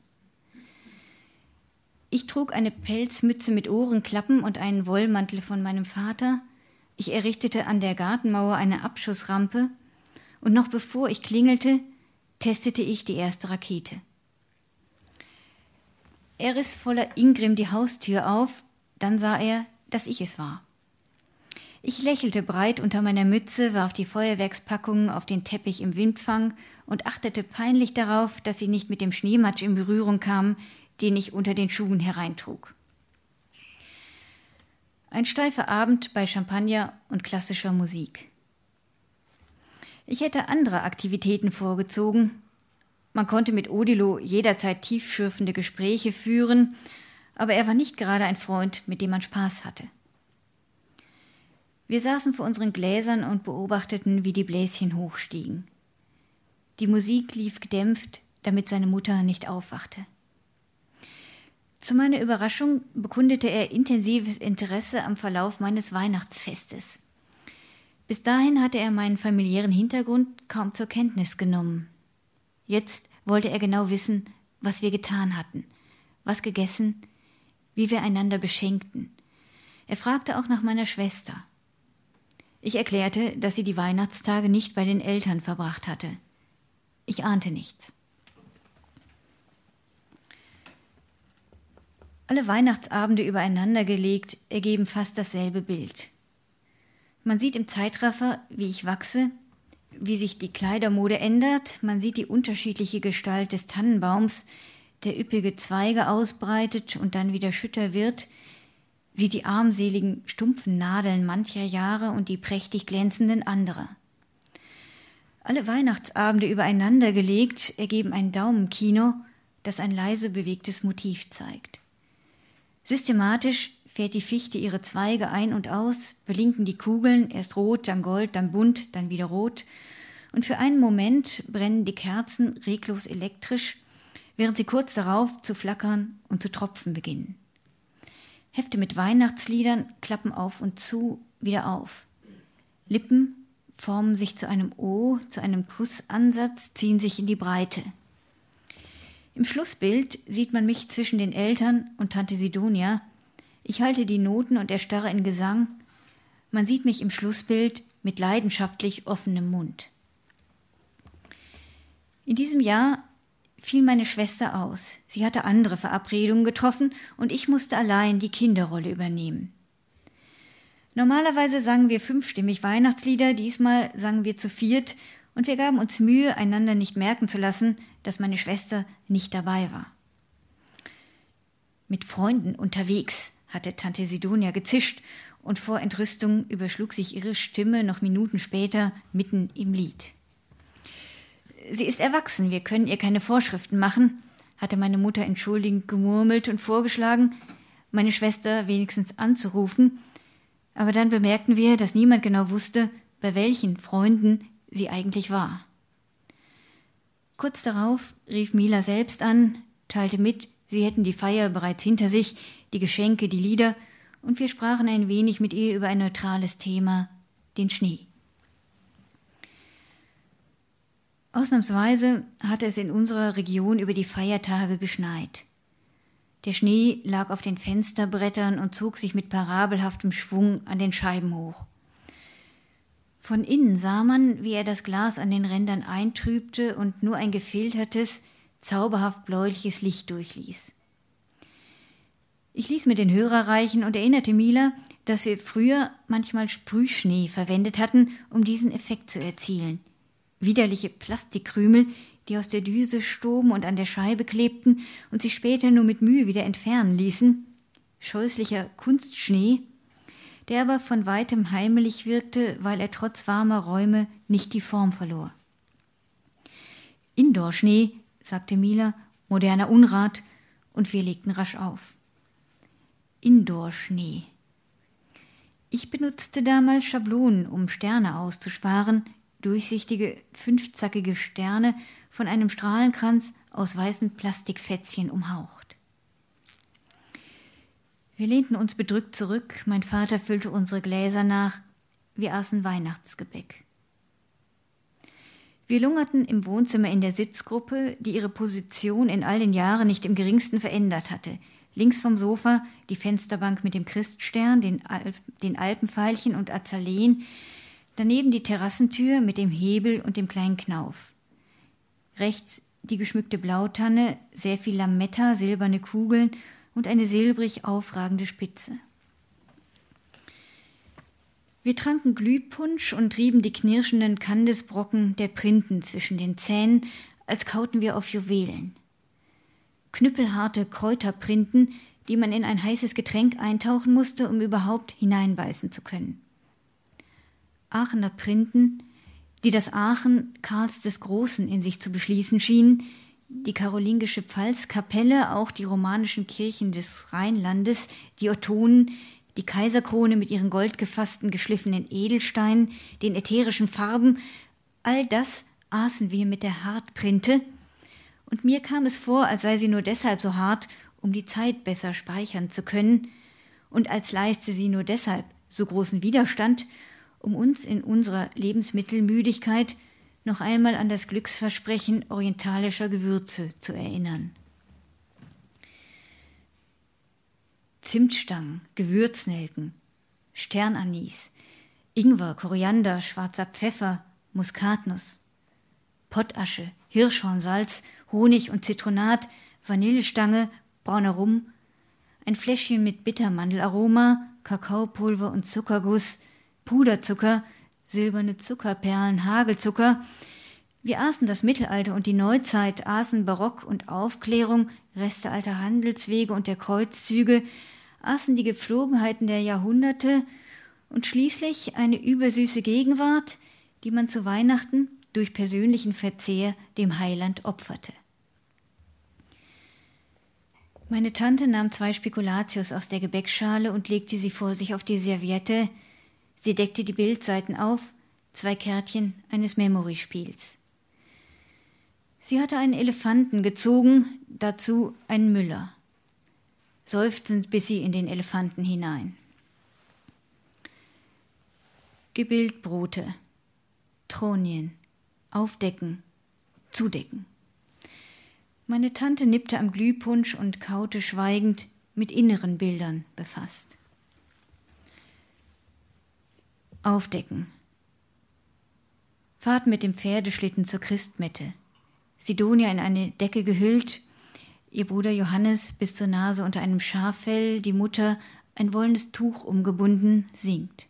Ich trug eine Pelzmütze mit Ohrenklappen und einen Wollmantel von meinem Vater. Ich errichtete an der Gartenmauer eine Abschussrampe und noch bevor ich klingelte, testete ich die erste Rakete. Er riss voller Ingrimm die Haustür auf, dann sah er, dass ich es war. Ich lächelte breit unter meiner Mütze, warf die Feuerwerkspackungen auf den Teppich im Windfang und achtete peinlich darauf, dass sie nicht mit dem Schneematsch in Berührung kamen, den ich unter den Schuhen hereintrug. Ein steifer Abend bei Champagner und klassischer Musik. Ich hätte andere Aktivitäten vorgezogen. Man konnte mit Odilo jederzeit tiefschürfende Gespräche führen, aber er war nicht gerade ein Freund, mit dem man Spaß hatte. Wir saßen vor unseren Gläsern und beobachteten, wie die Bläschen hochstiegen. Die Musik lief gedämpft, damit seine Mutter nicht aufwachte. Zu meiner Überraschung bekundete er intensives Interesse am Verlauf meines Weihnachtsfestes. Bis dahin hatte er meinen familiären Hintergrund kaum zur Kenntnis genommen. Jetzt wollte er genau wissen, was wir getan hatten, was gegessen, wie wir einander beschenkten. Er fragte auch nach meiner Schwester. Ich erklärte, dass sie die Weihnachtstage nicht bei den Eltern verbracht hatte. Ich ahnte nichts. Alle Weihnachtsabende übereinander gelegt ergeben fast dasselbe Bild. Man sieht im Zeitraffer, wie ich wachse, wie sich die Kleidermode ändert, man sieht die unterschiedliche Gestalt des Tannenbaums, der üppige Zweige ausbreitet und dann wieder schütter wird, sieht die armseligen, stumpfen Nadeln mancher Jahre und die prächtig glänzenden anderer. Alle Weihnachtsabende übereinander gelegt ergeben ein Daumenkino, das ein leise bewegtes Motiv zeigt. Systematisch fährt die Fichte ihre Zweige ein und aus, blinken die Kugeln, erst rot, dann gold, dann bunt, dann wieder rot, und für einen Moment brennen die Kerzen reglos elektrisch, während sie kurz darauf zu flackern und zu tropfen beginnen. Hefte mit Weihnachtsliedern klappen auf und zu, wieder auf. Lippen formen sich zu einem O, zu einem Kussansatz, ziehen sich in die Breite. Im Schlussbild sieht man mich zwischen den Eltern und Tante Sidonia. Ich halte die Noten und erstarre in Gesang. Man sieht mich im Schlussbild mit leidenschaftlich offenem Mund. In diesem Jahr fiel meine Schwester aus. Sie hatte andere Verabredungen getroffen und ich musste allein die Kinderrolle übernehmen. Normalerweise sangen wir fünfstimmig Weihnachtslieder, diesmal sangen wir zu viert und wir gaben uns Mühe, einander nicht merken zu lassen, dass meine Schwester nicht dabei war. Mit Freunden unterwegs, hatte Tante Sidonia gezischt und vor Entrüstung überschlug sich ihre Stimme noch Minuten später mitten im Lied. Sie ist erwachsen, wir können ihr keine Vorschriften machen, hatte meine Mutter entschuldigend gemurmelt und vorgeschlagen, meine Schwester wenigstens anzurufen, aber dann bemerkten wir, dass niemand genau wusste, bei welchen Freunden sie eigentlich war. Kurz darauf rief Mila selbst an, teilte mit, sie hätten die Feier bereits hinter sich, die Geschenke, die Lieder, und wir sprachen ein wenig mit ihr über ein neutrales Thema, den Schnee. Ausnahmsweise hatte es in unserer Region über die Feiertage geschneit. Der Schnee lag auf den Fensterbrettern und zog sich mit parabelhaftem Schwung an den Scheiben hoch. Von innen sah man, wie er das Glas an den Rändern eintrübte und nur ein gefiltertes, zauberhaft bläuliches Licht durchließ. Ich ließ mir den Hörer reichen und erinnerte Mila, dass wir früher manchmal Sprühschnee verwendet hatten, um diesen Effekt zu erzielen. Widerliche Plastikkrümel, die aus der Düse stoben und an der Scheibe klebten und sich später nur mit Mühe wieder entfernen ließen. Scheußlicher Kunstschnee, der aber von weitem heimelig wirkte, weil er trotz warmer Räume nicht die Form verlor. Indoor-Schnee, sagte Mila, moderner Unrat, und wir legten rasch auf. Indoor-Schnee. Ich benutzte damals Schablonen, um Sterne auszusparen, durchsichtige, fünfzackige Sterne von einem Strahlenkranz aus weißen Plastikfätzchen umhaucht. Wir lehnten uns bedrückt zurück, mein Vater füllte unsere Gläser nach, wir aßen Weihnachtsgebäck. Wir lungerten im Wohnzimmer in der Sitzgruppe, die ihre Position in all den Jahren nicht im geringsten verändert hatte. Links vom Sofa die Fensterbank mit dem Christstern, den, Alp, den Alpenveilchen und Azaleen, daneben die Terrassentür mit dem Hebel und dem kleinen Knauf. Rechts die geschmückte Blautanne, sehr viel Lametta, silberne Kugeln und eine silbrig aufragende Spitze. Wir tranken Glühpunsch und rieben die knirschenden Kandisbrocken der Printen zwischen den Zähnen, als kauten wir auf Juwelen. Knüppelharte Kräuterprinten, die man in ein heißes Getränk eintauchen musste, um überhaupt hineinbeißen zu können. Aachener Printen, die das Aachen Karls des Großen in sich zu beschließen schienen, die karolingische Pfalzkapelle, auch die romanischen Kirchen des Rheinlandes, die Ottonen, die Kaiserkrone mit ihren goldgefassten, geschliffenen Edelsteinen, den ätherischen Farben, all das aßen wir mit der Hartprinte, und mir kam es vor, als sei sie nur deshalb so hart, um die Zeit besser speichern zu können, und als leiste sie nur deshalb so großen Widerstand, um uns in unserer Lebensmittelmüdigkeit noch einmal an das Glücksversprechen orientalischer Gewürze zu erinnern. Zimtstangen, Gewürznelken, Sternanis, Ingwer, Koriander, schwarzer Pfeffer, Muskatnuss, Pottasche, Hirschhornsalz, Honig und Zitronat, Vanillestange, brauner Rum, ein Fläschchen mit Bittermandelaroma, Kakaopulver und Zuckerguss, Puderzucker, silberne Zuckerperlen, Hagelzucker. Wir aßen das Mittelalter und die Neuzeit, aßen Barock und Aufklärung, Reste alter Handelswege und der Kreuzzüge, aßen die Gepflogenheiten der Jahrhunderte und schließlich eine übersüße Gegenwart, die man zu Weihnachten durch persönlichen Verzehr dem Heiland opferte. Meine Tante nahm zwei Spekulatius aus der Gebäckschale und legte sie vor sich auf die Serviette. Sie deckte die Bildseiten auf, zwei Kärtchen eines Memory-Spiels. Sie hatte einen Elefanten gezogen, dazu einen Müller. Seufzend biss sie in den Elefanten hinein. Gebildbrote, Tronien, aufdecken, zudecken. Meine Tante nippte am Glühpunsch und kaute schweigend, mit inneren Bildern befasst. Aufdecken. Fahrt mit dem Pferdeschlitten zur Christmette. Sidonia in eine Decke gehüllt, ihr Bruder Johannes bis zur Nase unter einem Schaffell, die Mutter ein wollenes Tuch umgebunden, singt.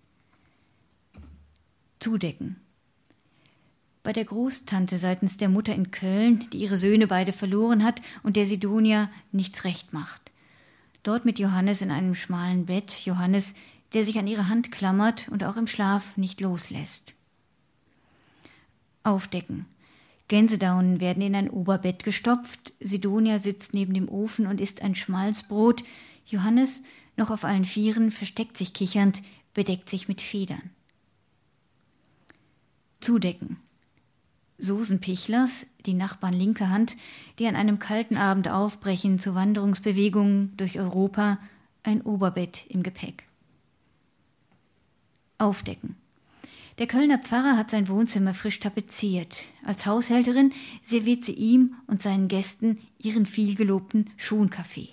Zudecken. Bei der Großtante seitens der Mutter in Köln, die ihre Söhne beide verloren hat und der Sidonia nichts recht macht. Dort mit Johannes in einem schmalen Bett, Johannes, der sich an ihre Hand klammert und auch im Schlaf nicht loslässt. Aufdecken. Gänsedaunen werden in ein Oberbett gestopft, Sidonia sitzt neben dem Ofen und isst ein Schmalzbrot, Johannes, noch auf allen Vieren, versteckt sich kichernd, bedeckt sich mit Federn. Zudecken. Sosenpichlers, die Nachbarn linke Hand, die an einem kalten Abend aufbrechen zu Wanderungsbewegungen durch Europa, ein Oberbett im Gepäck. Aufdecken. Der Kölner Pfarrer hat sein Wohnzimmer frisch tapeziert. Als Haushälterin serviert sie ihm und seinen Gästen ihren vielgelobten Schonkaffee.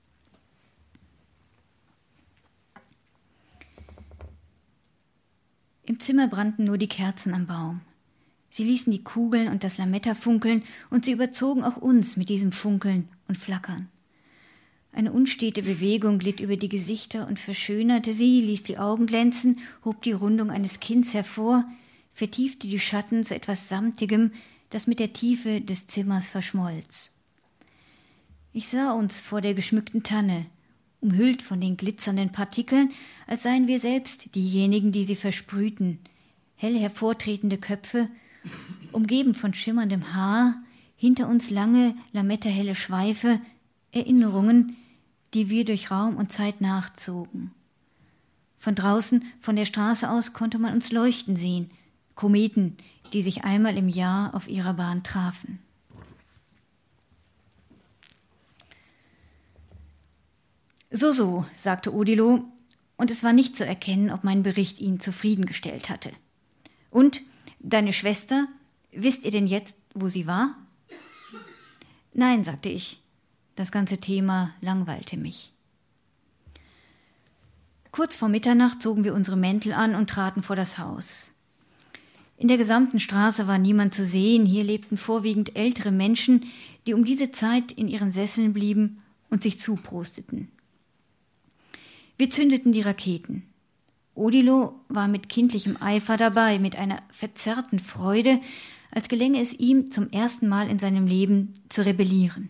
Im Zimmer brannten nur die Kerzen am Baum. Sie ließen die Kugeln und das Lametta funkeln, und sie überzogen auch uns mit diesem Funkeln und Flackern. Eine unstete Bewegung glitt über die Gesichter und verschönerte sie, ließ die Augen glänzen, hob die Rundung eines Kinns hervor, vertiefte die Schatten zu etwas Samtigem, das mit der Tiefe des Zimmers verschmolz. Ich sah uns vor der geschmückten Tanne, umhüllt von den glitzernden Partikeln, als seien wir selbst diejenigen, die sie versprühten, hell hervortretende Köpfe, umgeben von schimmerndem Haar, hinter uns lange, lamettahelle Schweife, Erinnerungen, die wir durch Raum und Zeit nachzogen. Von draußen, von der Straße aus, konnte man uns leuchten sehen, Kometen, die sich einmal im Jahr auf ihrer Bahn trafen. So, so, sagte Odilo, und es war nicht zu erkennen, ob mein Bericht ihn zufriedengestellt hatte. Und, deine Schwester, wisst ihr denn jetzt, wo sie war? Nein, sagte ich. Das ganze Thema langweilte mich. Kurz vor Mitternacht zogen wir unsere Mäntel an und traten vor das Haus. In der gesamten Straße war niemand zu sehen, hier lebten vorwiegend ältere Menschen, die um diese Zeit in ihren Sesseln blieben und sich zuprosteten. Wir zündeten die Raketen. Odilo war mit kindlichem Eifer dabei, mit einer verzerrten Freude, als gelänge es ihm zum ersten Mal in seinem Leben zu rebellieren.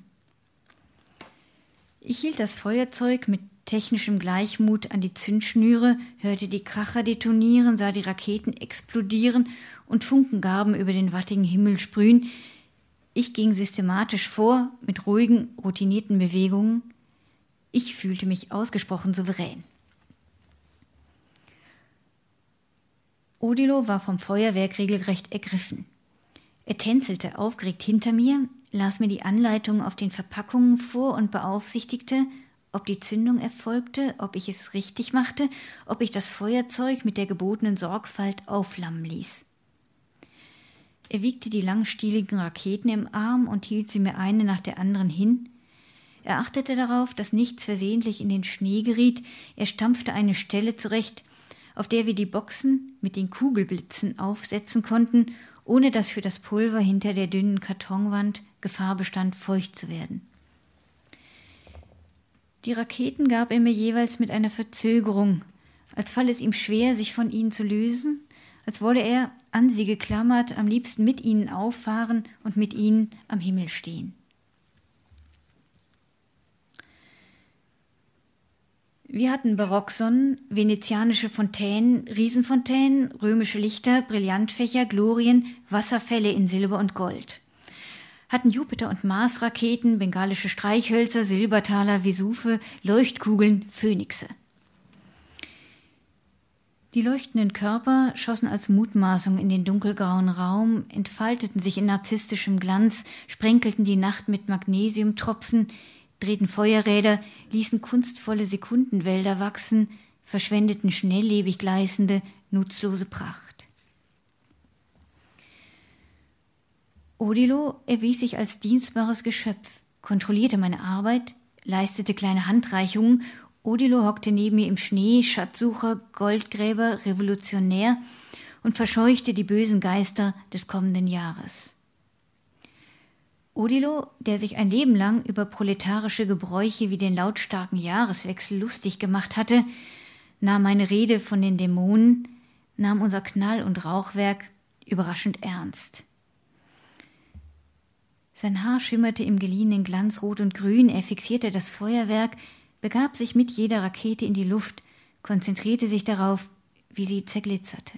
Ich hielt das Feuerzeug mit technischem Gleichmut an die Zündschnüre, hörte die Kracher detonieren, sah die Raketen explodieren und Funkengarben über den wattigen Himmel sprühen. Ich ging systematisch vor, mit ruhigen, routinierten Bewegungen. Ich fühlte mich ausgesprochen souverän. Odilo war vom Feuerwerk regelrecht ergriffen. Er tänzelte aufgeregt hinter mir, las mir die Anleitung auf den Verpackungen vor und beaufsichtigte, ob die Zündung erfolgte, ob ich es richtig machte, ob ich das Feuerzeug mit der gebotenen Sorgfalt aufflammen ließ. Er wiegte die langstieligen Raketen im Arm und hielt sie mir eine nach der anderen hin. Er achtete darauf, dass nichts versehentlich in den Schnee geriet. Er stampfte eine Stelle zurecht, auf der wir die Boxen mit den Kugelblitzen aufsetzen konnten, ohne dass für das Pulver hinter der dünnen Kartonwand Gefahr bestand, feucht zu werden. Die Raketen gab er mir jeweils mit einer Verzögerung, als falle es ihm schwer, sich von ihnen zu lösen, als wolle er, an sie geklammert, am liebsten mit ihnen auffahren und mit ihnen am Himmel stehen. Wir hatten Barocksonnen, venezianische Fontänen, Riesenfontänen, römische Lichter, Brillantfächer, Glorien, Wasserfälle in Silber und Gold. Hatten Jupiter- und Mars-Raketen, bengalische Streichhölzer, Silbertaler, Vesuve, Leuchtkugeln, Phönixe. Die leuchtenden Körper schossen als Mutmaßung in den dunkelgrauen Raum, entfalteten sich in narzisstischem Glanz, sprenkelten die Nacht mit Magnesiumtropfen, drehten Feuerräder, ließen kunstvolle Sekundenwälder wachsen, verschwendeten schnelllebig gleißende, nutzlose Pracht. Odilo erwies sich als dienstbares Geschöpf, kontrollierte meine Arbeit, leistete kleine Handreichungen. Odilo hockte neben mir im Schnee, Schatzsucher, Goldgräber, Revolutionär und verscheuchte die bösen Geister des kommenden Jahres. Odilo, der sich ein Leben lang über proletarische Gebräuche wie den lautstarken Jahreswechsel lustig gemacht hatte, nahm meine Rede von den Dämonen, nahm unser Knall- und Rauchwerk überraschend ernst. Sein Haar schimmerte im geliehenen Glanz rot und grün, er fixierte das Feuerwerk, begab sich mit jeder Rakete in die Luft, konzentrierte sich darauf, wie sie zerglitzerte.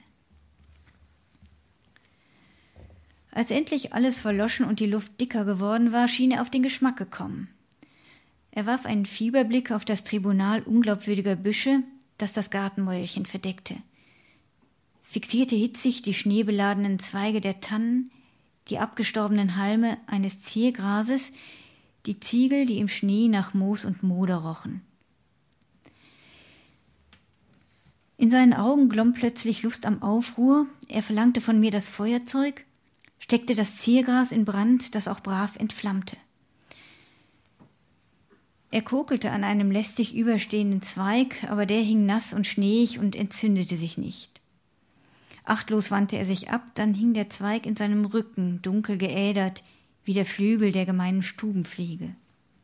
Als endlich alles verloschen und die Luft dicker geworden war, schien er auf den Geschmack gekommen. Er warf einen Fieberblick auf das Tribunal unglaubwürdiger Büsche, das das Gartenmäuerchen verdeckte, fixierte hitzig die schneebeladenen Zweige der Tannen, die abgestorbenen Halme eines Ziergrases, die Ziegel, die im Schnee nach Moos und Moder rochen. In seinen Augen glomm plötzlich Lust am Aufruhr, er verlangte von mir das Feuerzeug, steckte das Ziergras in Brand, das auch brav entflammte. Er kokelte an einem lästig überstehenden Zweig, aber der hing nass und schneeig und entzündete sich nicht. Achtlos wandte er sich ab, dann hing der Zweig in seinem Rücken, dunkel geädert, wie der Flügel der gemeinen Stubenfliege.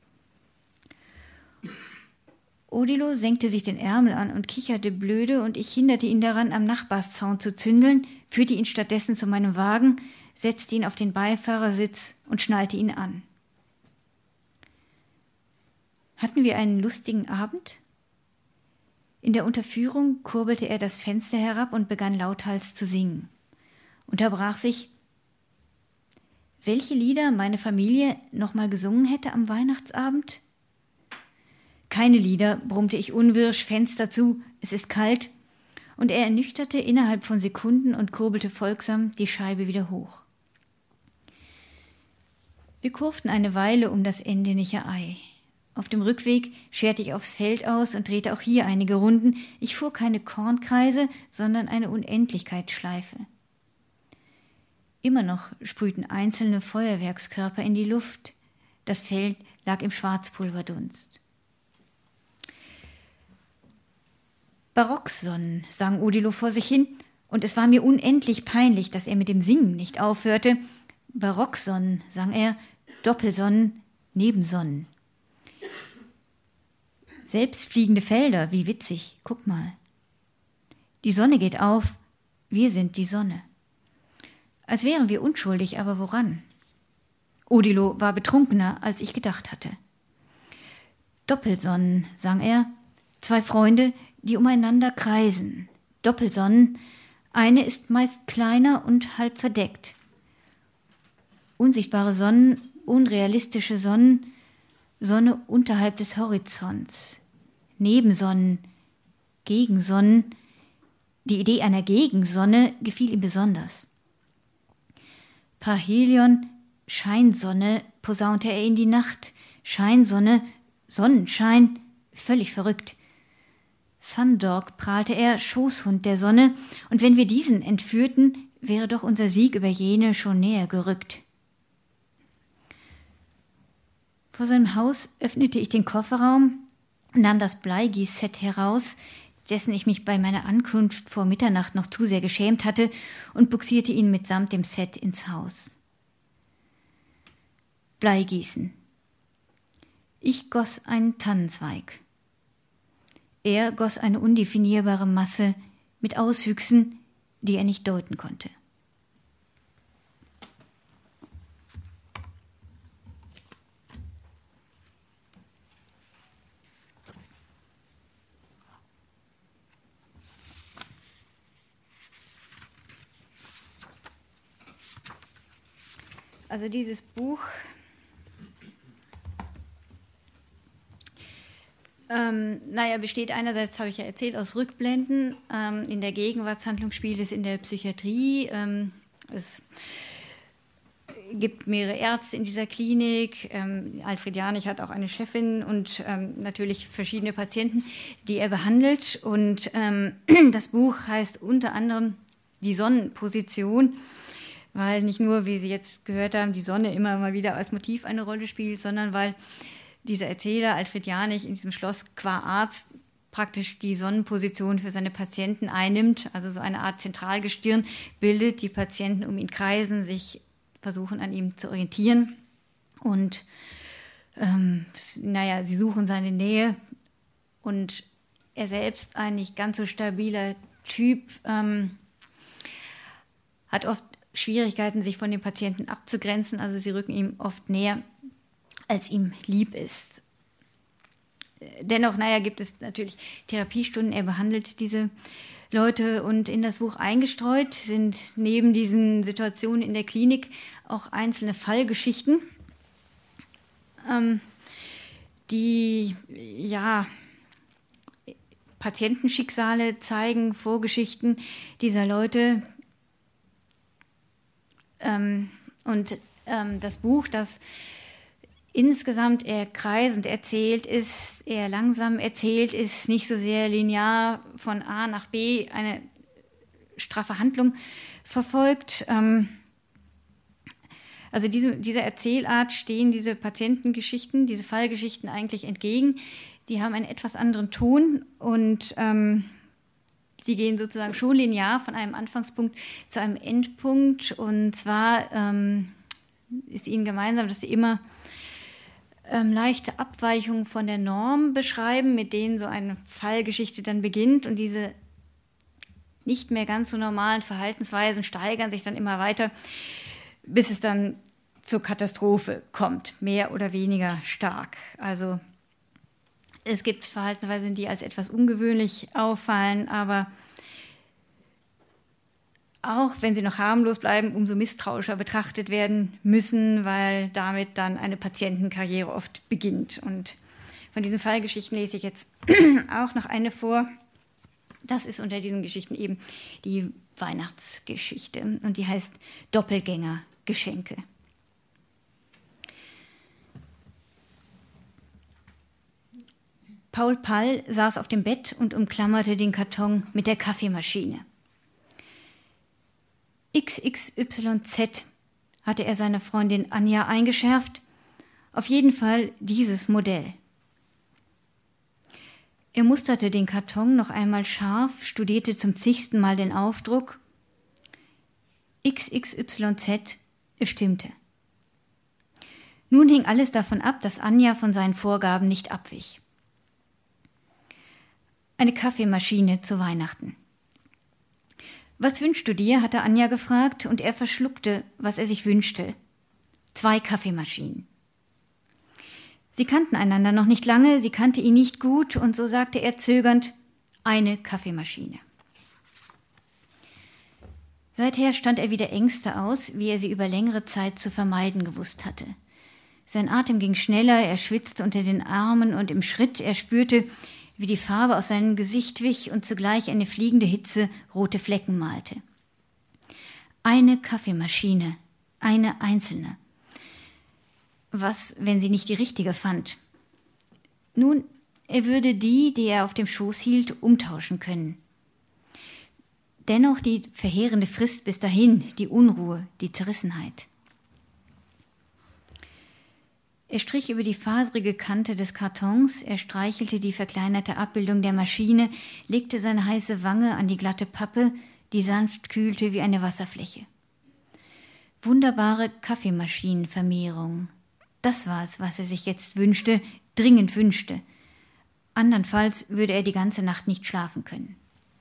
Odilo senkte sich den Ärmel an und kicherte blöde, und ich hinderte ihn daran, am Nachbarszaun zu zündeln, führte ihn stattdessen zu meinem Wagen, setzte ihn auf den Beifahrersitz und schnallte ihn an. Hatten wir einen lustigen Abend? In der Unterführung kurbelte er das Fenster herab und begann lauthals zu singen. Unterbrach sich, welche Lieder meine Familie noch mal gesungen hätte am Weihnachtsabend? Keine Lieder, brummte ich unwirsch, Fenster zu, es ist kalt, und er ernüchterte innerhalb von Sekunden und kurbelte folgsam die Scheibe wieder hoch. Wir kurften eine Weile um das Endenicher Ei. Auf dem Rückweg scherte ich aufs Feld aus und drehte auch hier einige Runden. Ich fuhr keine Kornkreise, sondern eine Unendlichkeitsschleife. Immer noch sprühten einzelne Feuerwerkskörper in die Luft. Das Feld lag im Schwarzpulverdunst. Barocksonnen, sang Odilo vor sich hin, und es war mir unendlich peinlich, dass er mit dem Singen nicht aufhörte. Barocksonnen, sang er, Doppelsonnen, Nebensonnen. Selbstfliegende Felder, wie witzig, guck mal. Die Sonne geht auf, wir sind die Sonne. Als wären wir unschuldig, aber woran? Odilo war betrunkener, als ich gedacht hatte. Doppelsonnen, sang er, zwei Freunde, die umeinander kreisen. Doppelsonnen, eine ist meist kleiner und halb verdeckt. Unsichtbare Sonnen, unrealistische Sonnen, Sonne unterhalb des Horizonts. Nebensonnen, Gegensonnen. Die Idee einer Gegensonne gefiel ihm besonders. Parhelion, Scheinsonne, posaunte er in die Nacht. Scheinsonne, Sonnenschein, völlig verrückt. Sundog, prahlte er, Schoßhund der Sonne, und wenn wir diesen entführten, wäre doch unser Sieg über jene schon näher gerückt. Vor seinem Haus öffnete ich den Kofferraum, nahm das Bleigießset heraus, dessen ich mich bei meiner Ankunft vor Mitternacht noch zu sehr geschämt hatte, und buxierte ihn mitsamt dem Set ins Haus. Bleigießen. Ich goss einen Tannenzweig. Er goss eine undefinierbare Masse mit Auswüchsen, die er nicht deuten konnte. Also dieses Buch ähm, naja, besteht einerseits, habe ich ja erzählt, aus Rückblenden. Ähm, in der Gegenwartshandlung spielt es in der Psychiatrie. Ähm, es gibt mehrere Ärzte in dieser Klinik. Ähm, Alfred Janich hat auch eine Chefin und ähm, natürlich verschiedene Patienten, die er behandelt. Und ähm, das Buch heißt unter anderem Die Sonnenposition, weil nicht nur, wie Sie jetzt gehört haben, die Sonne immer mal wieder als Motiv eine Rolle spielt, sondern weil dieser Erzähler Alfred Janich in diesem Schloss qua Arzt praktisch die Sonnenposition für seine Patienten einnimmt, also so eine Art Zentralgestirn bildet, die Patienten um ihn kreisen, sich versuchen an ihm zu orientieren und ähm, naja, sie suchen seine Nähe, und er selbst, ein nicht ganz so stabiler Typ, ähm, hat oft Schwierigkeiten, sich von den Patienten abzugrenzen, also sie rücken ihm oft näher, als ihm lieb ist. Dennoch, naja, gibt es natürlich Therapiestunden, er behandelt diese Leute, und in das Buch eingestreut sind neben diesen Situationen in der Klinik auch einzelne Fallgeschichten, ähm, die, ja, Patientenschicksale zeigen, Vorgeschichten dieser Leute. Ähm, und ähm, das Buch, das insgesamt eher kreisend erzählt ist, eher langsam erzählt ist, nicht so sehr linear von A nach B eine straffe Handlung verfolgt. Ähm, also diese, dieser Erzählart stehen diese Patientengeschichten, diese Fallgeschichten eigentlich entgegen. Die haben einen etwas anderen Ton und ähm, die gehen sozusagen schon linear von einem Anfangspunkt zu einem Endpunkt. Und zwar ähm, ist ihnen gemeinsam, dass sie immer ähm, leichte Abweichungen von der Norm beschreiben, mit denen so eine Fallgeschichte dann beginnt. Und diese nicht mehr ganz so normalen Verhaltensweisen steigern sich dann immer weiter, bis es dann zur Katastrophe kommt, mehr oder weniger stark. Also es gibt Verhaltensweisen, die als etwas ungewöhnlich auffallen, aber auch wenn sie noch harmlos bleiben, umso misstrauischer betrachtet werden müssen, weil damit dann eine Patientenkarriere oft beginnt. Und von diesen Fallgeschichten lese ich jetzt auch noch eine vor. Das ist unter diesen Geschichten eben die Weihnachtsgeschichte und die heißt Doppelgängergeschenke. Paul Pall saß auf dem Bett und umklammerte den Karton mit der Kaffeemaschine. X X Y Z hatte er seiner Freundin Anja eingeschärft, auf jeden Fall dieses Modell. Er musterte den Karton noch einmal scharf, studierte zum zigsten Mal den Aufdruck. X X Y Z, es stimmte. Nun hing alles davon ab, dass Anja von seinen Vorgaben nicht abwich. Eine Kaffeemaschine zu Weihnachten. Was wünschst du dir, hatte Anja gefragt, und er verschluckte, was er sich wünschte. Zwei Kaffeemaschinen. Sie kannten einander noch nicht lange, sie kannte ihn nicht gut, und so sagte er zögernd, eine Kaffeemaschine. Seither stand er wieder Ängste aus, wie er sie über längere Zeit zu vermeiden gewusst hatte. Sein Atem ging schneller, er schwitzte unter den Armen und im Schritt, er spürte, wie die Farbe aus seinem Gesicht wich und zugleich eine fliegende Hitze rote Flecken malte. Eine Kaffeemaschine, eine einzelne. Was, wenn sie nicht die richtige fand? Nun, er würde die, die er auf dem Schoß hielt, umtauschen können. Dennoch die verheerende Frist bis dahin, die Unruhe, die Zerrissenheit. Er strich über die faserige Kante des Kartons, er streichelte die verkleinerte Abbildung der Maschine, legte seine heiße Wange an die glatte Pappe, die sanft kühlte wie eine Wasserfläche. Wunderbare Kaffeemaschinenvermehrung. Das war es, was er sich jetzt wünschte, dringend wünschte. Andernfalls würde er die ganze Nacht nicht schlafen können.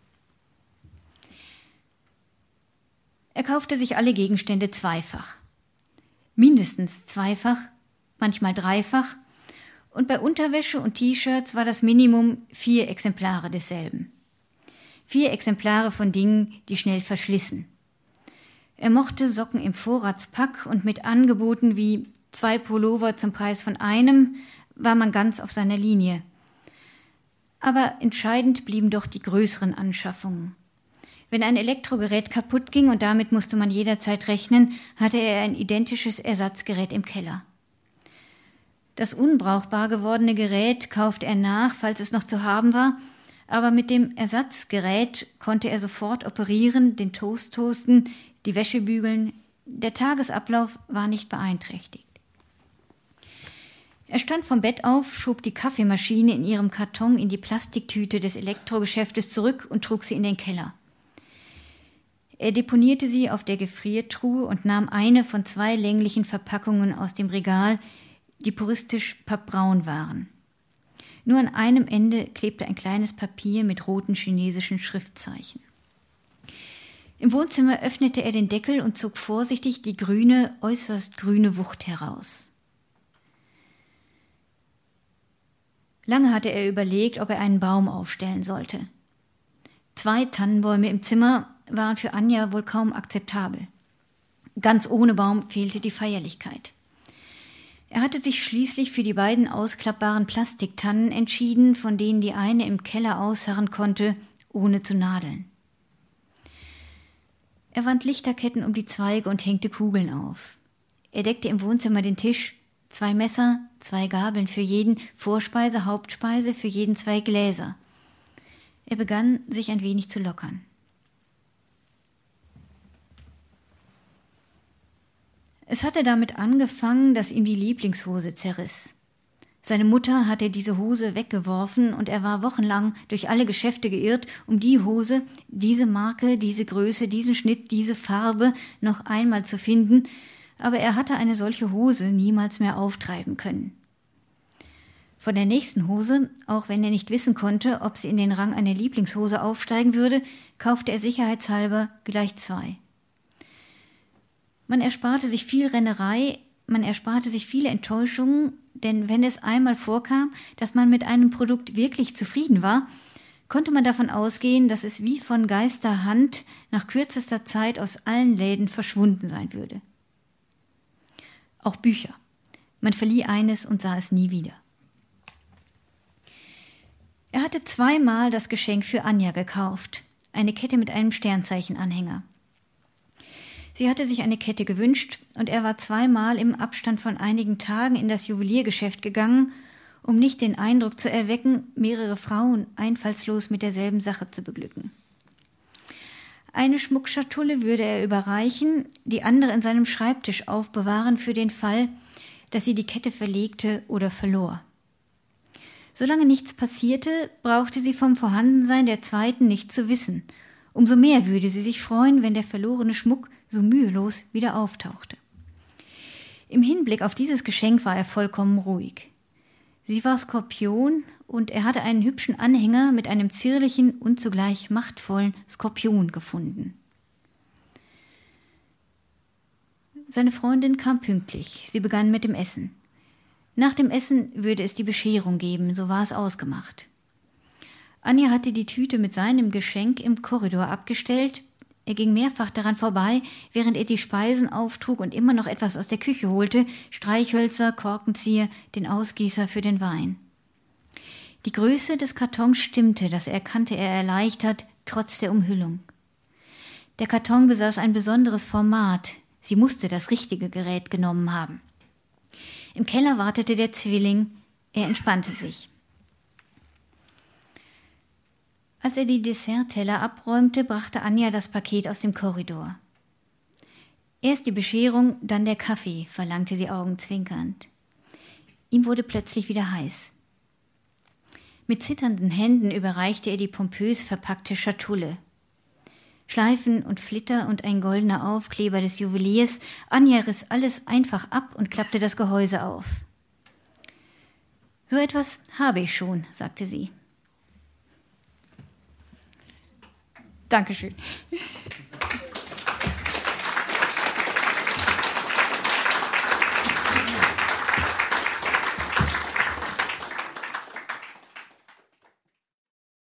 Er kaufte sich alle Gegenstände zweifach. Mindestens zweifach, manchmal dreifach, und bei Unterwäsche und T-Shirts war das Minimum vier Exemplare desselben. Vier Exemplare von Dingen, die schnell verschlissen. Er mochte Socken im Vorratspack und mit Angeboten wie zwei Pullover zum Preis von einem war man ganz auf seiner Linie. Aber entscheidend blieben doch die größeren Anschaffungen. Wenn ein Elektrogerät kaputt ging, und damit musste man jederzeit rechnen, hatte er ein identisches Ersatzgerät im Keller. Das unbrauchbar gewordene Gerät kaufte er nach, falls es noch zu haben war, aber mit dem Ersatzgerät konnte er sofort operieren, den Toast toasten, die Wäsche bügeln. Der Tagesablauf war nicht beeinträchtigt. Er stand vom Bett auf, schob die Kaffeemaschine in ihrem Karton in die Plastiktüte des Elektrogeschäftes zurück und trug sie in den Keller. Er deponierte sie auf der Gefriertruhe und nahm eine von zwei länglichen Verpackungen aus dem Regal, die puristisch pappbraun waren. Nur an einem Ende klebte ein kleines Papier mit roten chinesischen Schriftzeichen. Im Wohnzimmer öffnete er den Deckel und zog vorsichtig die grüne, äußerst grüne Wucht heraus. Lange hatte er überlegt, ob er einen Baum aufstellen sollte. Zwei Tannenbäume im Zimmer waren für Anja wohl kaum akzeptabel. Ganz ohne Baum fehlte die Feierlichkeit. Er hatte sich schließlich für die beiden ausklappbaren Plastiktannen entschieden, von denen die eine im Keller ausharren konnte, ohne zu nadeln. Er wand Lichterketten um die Zweige und hängte Kugeln auf. Er deckte im Wohnzimmer den Tisch, Zwei Messer, zwei Gabeln für jeden, Vorspeise, Hauptspeise, für jeden zwei Gläser. Er begann, sich ein wenig zu lockern. Es hatte damit angefangen, dass ihm die Lieblingshose zerriss. Seine Mutter hatte diese Hose weggeworfen und er war wochenlang durch alle Geschäfte geirrt, um die Hose, diese Marke, diese Größe, diesen Schnitt, diese Farbe noch einmal zu finden, aber er hatte eine solche Hose niemals mehr auftreiben können. Von der nächsten Hose, auch wenn er nicht wissen konnte, ob sie in den Rang einer Lieblingshose aufsteigen würde, kaufte er sicherheitshalber gleich zwei. Man ersparte sich viel Rennerei, man ersparte sich viele Enttäuschungen, denn wenn es einmal vorkam, dass man mit einem Produkt wirklich zufrieden war, konnte man davon ausgehen, dass es wie von Geisterhand nach kürzester Zeit aus allen Läden verschwunden sein würde. Auch Bücher. Man verlieh eines und sah es nie wieder. Er hatte zweimal das Geschenk für Anja gekauft, eine Kette mit einem Sternzeichenanhänger. Sie hatte sich eine Kette gewünscht und er war zweimal im Abstand von einigen Tagen in das Juweliergeschäft gegangen, um nicht den Eindruck zu erwecken, mehrere Frauen einfallslos mit derselben Sache zu beglücken. Eine Schmuckschatulle würde er überreichen, die andere in seinem Schreibtisch aufbewahren für den Fall, dass sie die Kette verlegte oder verlor. Solange nichts passierte, brauchte sie vom Vorhandensein der zweiten nicht zu wissen. Umso mehr würde sie sich freuen, wenn der verlorene Schmuck so mühelos wieder auftauchte. Im Hinblick auf dieses Geschenk war er vollkommen ruhig. Sie war Skorpion und er hatte einen hübschen Anhänger mit einem zierlichen und zugleich machtvollen Skorpion gefunden. Seine Freundin kam pünktlich. Sie begann mit dem Essen. Nach dem Essen würde es die Bescherung geben, so war es ausgemacht. Anja hatte die Tüte mit seinem Geschenk im Korridor abgestellt. Er ging mehrfach daran vorbei, während er die Speisen auftrug und immer noch etwas aus der Küche holte, Streichhölzer, Korkenzieher, den Ausgießer für den Wein. Die Größe des Kartons stimmte, das erkannte er erleichtert, trotz der Umhüllung. Der Karton besaß ein besonderes Format. Sie musste das richtige Gerät genommen haben. Im Keller wartete der Zwilling. Er entspannte sich. Als er die Dessertteller abräumte, brachte Anja das Paket aus dem Korridor. Erst die Bescherung, dann der Kaffee, verlangte sie augenzwinkernd. Ihm wurde plötzlich wieder heiß. Mit zitternden Händen überreichte er die pompös verpackte Schatulle. Schleifen und Flitter und ein goldener Aufkleber des Juweliers. Anja riss alles einfach ab und klappte das Gehäuse auf. »So etwas habe ich schon«, sagte sie. Dankeschön.